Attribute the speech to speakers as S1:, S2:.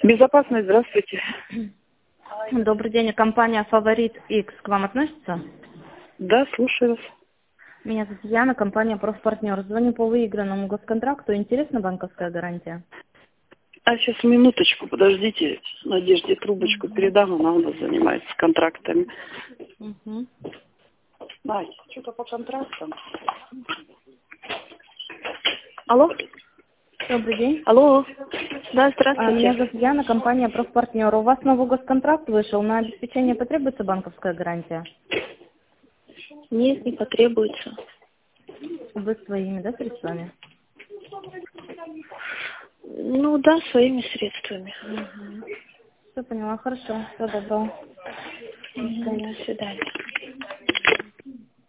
S1: Безопасность, здравствуйте.
S2: Добрый день, компания Фаворит X к вам относится?
S1: Да, слушаю вас.
S2: Меня зовут Яна, компания Профпартнер. Звоню по выигранному госконтракту. Интересна банковская гарантия?
S1: А сейчас минуточку, подождите. Надежде трубочку передам, она у нас занимается контрактами. Настя, что-то по контрактам. Алло?
S2: Добрый день.
S1: Алло. Да, здравствуйте.
S2: Меня зовут Яна, компания Профпартнер. У вас новый госконтракт вышел. На обеспечение потребуется банковская гарантия?
S3: Нет, не потребуется.
S2: Вы своими, да, средствами?
S3: Ну да, своими средствами.
S2: Все поняла, хорошо. Всего доброго.
S3: До свидания.